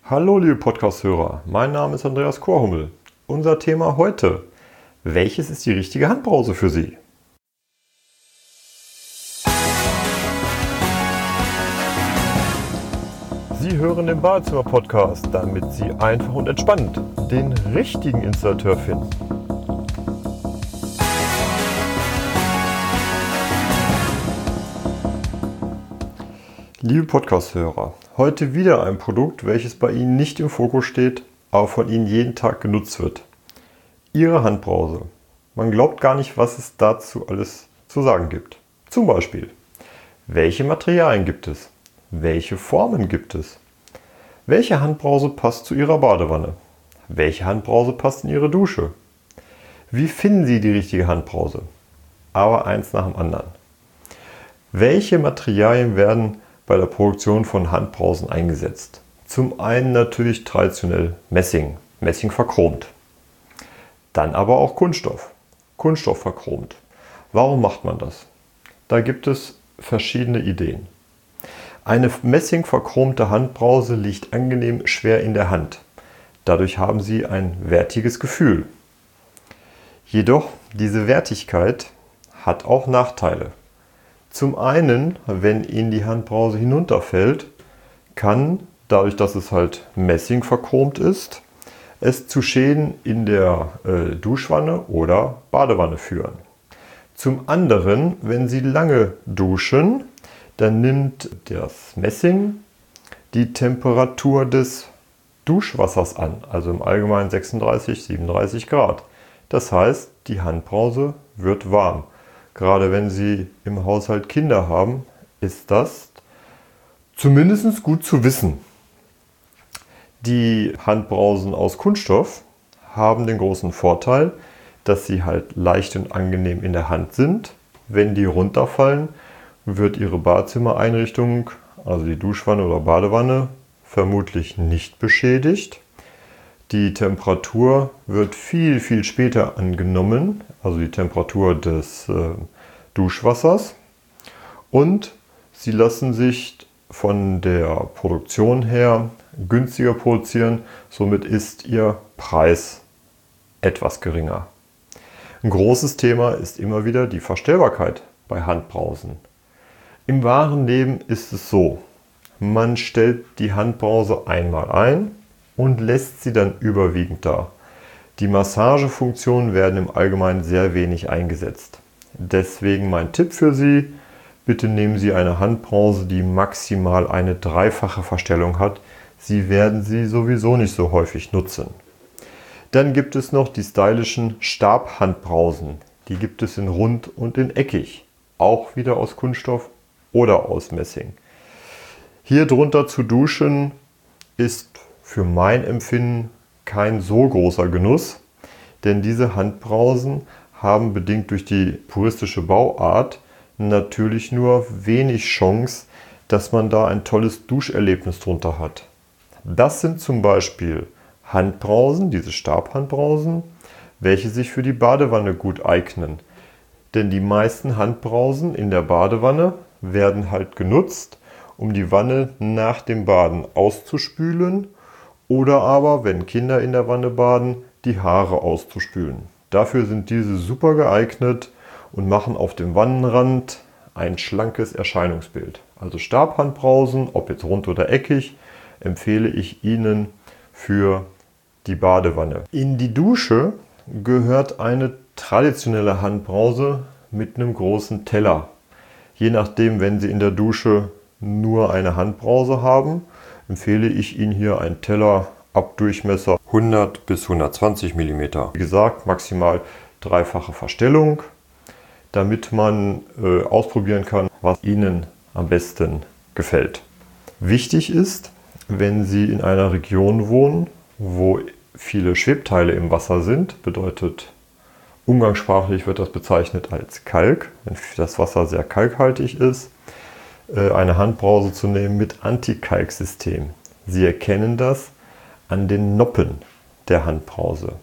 Hallo liebe Podcast-Hörer, mein Name ist Andreas Korhummel. Unser Thema heute: Welches ist die richtige Handbrause für Sie? Sie hören den Badezimmer-Podcast, damit Sie einfach und entspannt den richtigen Installateur finden. Liebe Podcast-Hörer, heute wieder ein Produkt, welches bei Ihnen nicht im Fokus steht, aber von Ihnen jeden Tag genutzt wird. Ihre Handbrause. Man glaubt gar nicht, was es dazu alles zu sagen gibt. Zum Beispiel: Welche Materialien gibt es? Welche Formen gibt es? Welche Handbrause passt zu Ihrer Badewanne? Welche Handbrause passt in Ihre Dusche? Wie finden Sie die richtige Handbrause? Aber eins nach dem anderen. Welche Materialien werden bei der Produktion von Handbrausen eingesetzt? Zum einen natürlich traditionell Messing verchromt. Dann aber auch Kunststoff verchromt. Warum macht man das? Da gibt es verschiedene Ideen. Eine Messing verchromte Handbrause liegt angenehm schwer in der Hand. Dadurch haben Sie ein wertiges Gefühl. Jedoch, diese Wertigkeit hat auch Nachteile. Zum einen, wenn Ihnen die Handbrause hinunterfällt, kann, dadurch, dass es halt Messing verchromt ist, es zu Schäden in der Duschwanne oder Badewanne führen. Zum anderen, wenn Sie lange duschen, dann nimmt das Messing die Temperatur des Duschwassers an, also im Allgemeinen 36, 37 Grad. Das heißt, die Handbrause wird warm. Gerade wenn Sie im Haushalt Kinder haben, ist das zumindest gut zu wissen. Die Handbrausen aus Kunststoff haben den großen Vorteil, dass sie halt leicht und angenehm in der Hand sind. Wenn die runterfallen, wird Ihre Badezimmereinrichtung, also die Duschwanne oder Badewanne, vermutlich nicht beschädigt. Die Temperatur wird viel, viel später angenommen, also die Temperatur des Duschwassers. Und sie lassen sich von der Produktion her günstiger produzieren, somit ist Ihr Preis etwas geringer. Ein großes Thema ist immer wieder die Verstellbarkeit bei Handbrausen. Im wahren Leben ist es so: Man stellt die Handbrause einmal ein und lässt sie dann überwiegend da. Die Massagefunktionen werden im Allgemeinen sehr wenig eingesetzt. Deswegen mein Tipp für Sie: Bitte nehmen Sie eine Handbrause, die maximal eine dreifache Verstellung hat. Sie werden sie sowieso nicht so häufig nutzen. Dann gibt es noch die stylischen Stabhandbrausen. Die gibt es in rund und in eckig. Auch wieder aus Kunststoff oder aus Messing. Hier drunter zu duschen ist für mein Empfinden kein so großer Genuss, denn diese Handbrausen haben bedingt durch die puristische Bauart natürlich nur wenig Chance, dass man da ein tolles Duscherlebnis drunter hat. Das sind zum Beispiel Handbrausen, diese Stabhandbrausen, welche sich für die Badewanne gut eignen. Denn die meisten Handbrausen in der Badewanne werden halt genutzt, um die Wanne nach dem Baden auszuspülen oder aber, wenn Kinder in der Wanne baden, die Haare auszuspülen. Dafür sind diese super geeignet und machen auf dem Wannenrand ein schlankes Erscheinungsbild. Also Stabhandbrausen, ob jetzt rund oder eckig, empfehle ich Ihnen für die Badewanne. In die Dusche gehört eine traditionelle Handbrause mit einem großen Teller. Je nachdem, wenn Sie in der Dusche nur eine Handbrause haben, empfehle ich Ihnen hier einen Teller ab Durchmesser 100 bis 120 mm. Wie gesagt, maximal dreifache Verstellung, damit man ausprobieren kann, was Ihnen am besten gefällt. Wichtig ist, wenn Sie in einer Region wohnen, wo viele Schwebteile im Wasser sind, bedeutet umgangssprachlich wird das bezeichnet als Kalk, wenn das Wasser sehr kalkhaltig ist, eine Handbrause zu nehmen mit Antikalksystem. Sie erkennen das an den Noppen der Handbrause.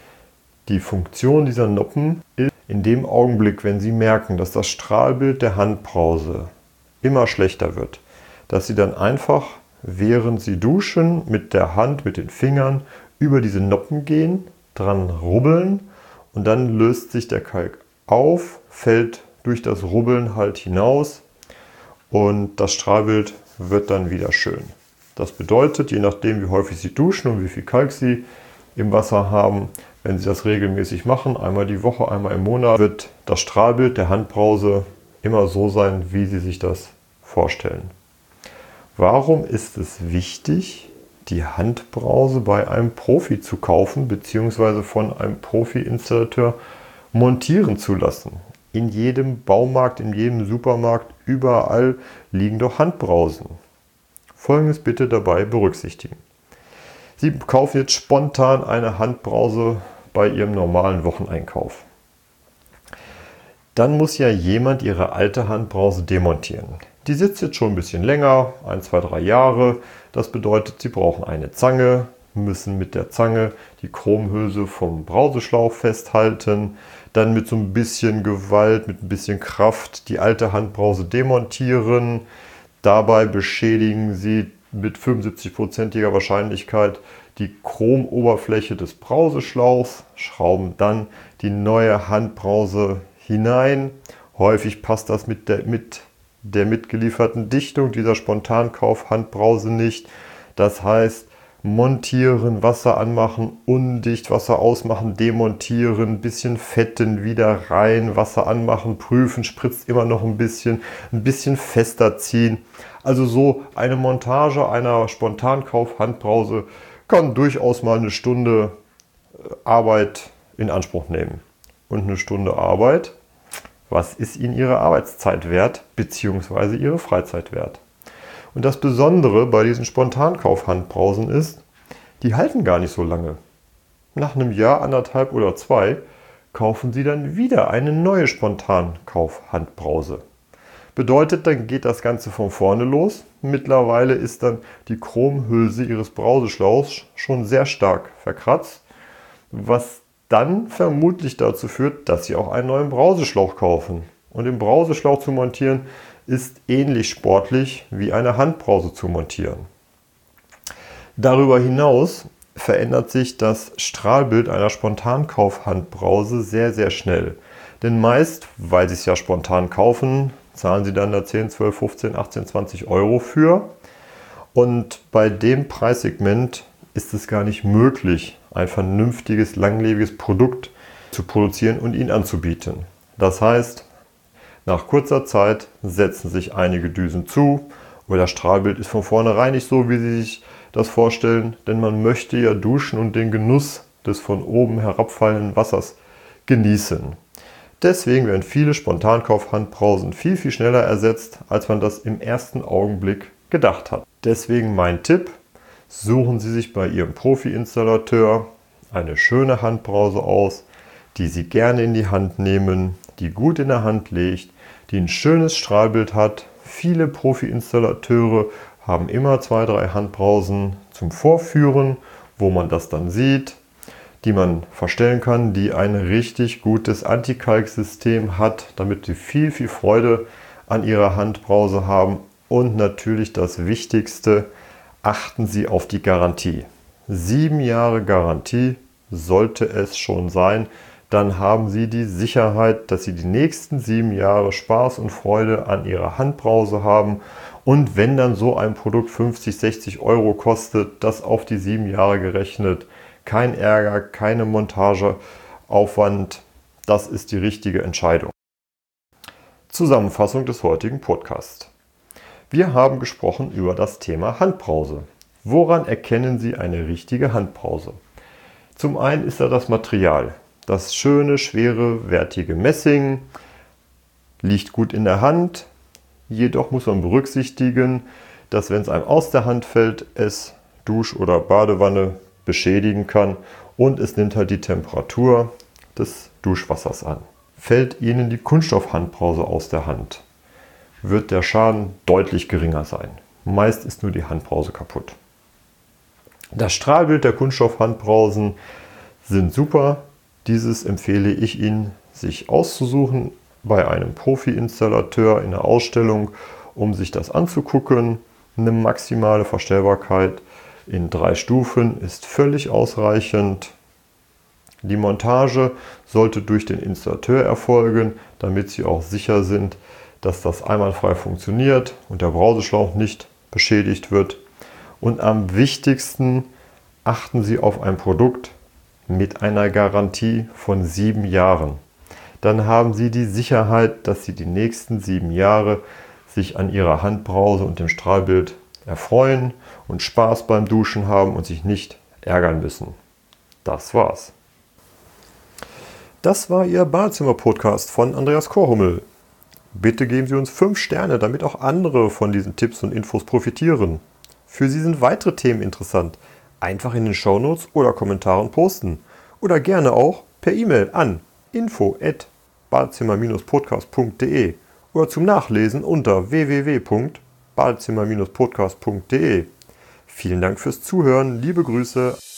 Die Funktion dieser Noppen ist, in dem Augenblick, wenn Sie merken, dass das Strahlbild der Handbrause immer schlechter wird, dass Sie dann einfach während Sie duschen, mit der Hand, mit den Fingern über diese Noppen gehen, dran rubbeln und dann löst sich der Kalk auf, fällt durch das Rubbeln halt hinaus und das Strahlbild wird dann wieder schön. Das bedeutet, je nachdem wie häufig Sie duschen und wie viel Kalk Sie im Wasser haben, wenn Sie das regelmäßig machen, einmal die Woche, einmal im Monat, wird das Strahlbild der Handbrause immer so sein, wie Sie sich das vorstellen. Warum ist es wichtig, die Handbrause bei einem Profi zu kaufen bzw. von einem Profi-Installateur montieren zu lassen? In jedem Baumarkt, in jedem Supermarkt, überall liegen doch Handbrausen. Folgendes bitte dabei berücksichtigen. Sie kaufen jetzt spontan eine Handbrause bei Ihrem normalen Wocheneinkauf. Dann muss ja jemand Ihre alte Handbrause demontieren. Die sitzt jetzt schon ein bisschen länger, 1, 2, 3 Jahre. Das bedeutet, Sie brauchen eine Zange, müssen mit der Zange die Chromhülse vom Brauseschlauch festhalten, dann mit so ein bisschen Gewalt, mit ein bisschen Kraft die alte Handbrause demontieren. Dabei beschädigen Sie mit 75%iger Wahrscheinlichkeit die Chromoberfläche des Brauseschlauchs, schrauben dann die neue Handbrause hinein. Häufig passt das mit der mitgelieferten Dichtung dieser Spontankauf-Handbrause nicht. Das heißt, montieren, Wasser anmachen, undicht, Wasser ausmachen, demontieren, bisschen fetten, wieder rein, Wasser anmachen, prüfen, spritzt immer noch ein bisschen fester ziehen. Also so eine Montage einer Spontankauf-Handbrause kann durchaus mal eine Stunde Arbeit in Anspruch nehmen. Und eine Stunde Arbeit, was ist Ihnen Ihre Arbeitszeit wert, beziehungsweise Ihre Freizeit wert? Und das Besondere bei diesen Spontankauf-Handbrausen ist, die halten gar nicht so lange. Nach einem Jahr, 1,5 oder 2, kaufen Sie dann wieder eine neue Spontankauf-Handbrause. Bedeutet, dann geht das Ganze von vorne los. Mittlerweile ist dann die Chromhülse Ihres Brauseschlauchs schon sehr stark verkratzt, was dann vermutlich dazu führt, dass Sie auch einen neuen Brauseschlauch kaufen. Und den Brauseschlauch zu montieren ist ähnlich sportlich wie eine Handbrause zu montieren. Darüber hinaus verändert sich das Strahlbild einer Spontankauf-Handbrause sehr, sehr schnell. Denn meist, weil Sie es ja spontan kaufen, zahlen Sie dann da 10, 12, 15, 18, 20 Euro für. Und bei dem Preissegment ist es gar nicht möglich, ein vernünftiges, langlebiges Produkt zu produzieren und Ihnen anzubieten. Das heißt, nach kurzer Zeit setzen sich einige Düsen zu oder das Strahlbild ist von vornherein nicht so, wie Sie sich das vorstellen, denn man möchte ja duschen und den Genuss des von oben herabfallenden Wassers genießen. Deswegen werden viele Spontankauf-Handbrausen viel, viel schneller ersetzt, als man das im ersten Augenblick gedacht hat. Deswegen mein Tipp: Suchen Sie sich bei Ihrem Profi-Installateur eine schöne Handbrause aus, die Sie gerne in die Hand nehmen, die gut in der Hand liegt, die ein schönes Strahlbild hat. Viele Profi-Installateure haben immer 2, 3 Handbrausen zum Vorführen, wo man das dann sieht, die man verstellen kann, die ein richtig gutes Antikalksystem hat, damit Sie viel, viel Freude an Ihrer Handbrause haben. Und natürlich das Wichtigste: Achten Sie auf die Garantie. 7 Jahre Garantie sollte es schon sein. Dann haben Sie die Sicherheit, dass Sie die nächsten 7 Jahre Spaß und Freude an Ihrer Handbrause haben. Und wenn dann so ein Produkt 50, 60 Euro kostet, das auf die 7 Jahre gerechnet, kein Ärger, keine Montageaufwand, das ist die richtige Entscheidung. Zusammenfassung des heutigen Podcasts. Wir haben gesprochen über das Thema Handbrause. Woran erkennen Sie eine richtige Handbrause? Zum einen ist da das Material. Das schöne, schwere, wertige Messing liegt gut in der Hand. Jedoch muss man berücksichtigen, dass wenn es einem aus der Hand fällt, es Dusch- oder Badewanne beschädigen kann und es nimmt halt die Temperatur des Duschwassers an. Fällt Ihnen die Kunststoffhandbrause aus der Hand, wird der Schaden deutlich geringer sein. Meist ist nur die Handbrause kaputt. Das Strahlbild der Kunststoffhandbrausen sind super. Dieses empfehle ich Ihnen, sich auszusuchen bei einem Profi-Installateur in der Ausstellung, um sich das anzugucken. Eine maximale Verstellbarkeit in 3 Stufen ist völlig ausreichend. Die Montage sollte durch den Installateur erfolgen, damit Sie auch sicher sind, dass das einwandfrei funktioniert und der Brauseschlauch nicht beschädigt wird. Und am wichtigsten, achten Sie auf ein Produkt mit einer Garantie von 7 Jahren. Dann haben Sie die Sicherheit, dass Sie die nächsten 7 Jahre sich an Ihrer Handbrause und dem Strahlbild erfreuen und Spaß beim Duschen haben und sich nicht ärgern müssen. Das war's. Das war Ihr Badezimmer-Podcast von Andreas Korhummel. Bitte geben Sie uns 5 Sterne, damit auch andere von diesen Tipps und Infos profitieren. Für Sie sind weitere Themen interessant. Einfach in den Shownotes oder Kommentaren posten. Oder gerne auch per E-Mail an info@badezimmer-podcast.de oder zum Nachlesen unter www.badezimmer-podcast.de. Vielen Dank fürs Zuhören. Liebe Grüße.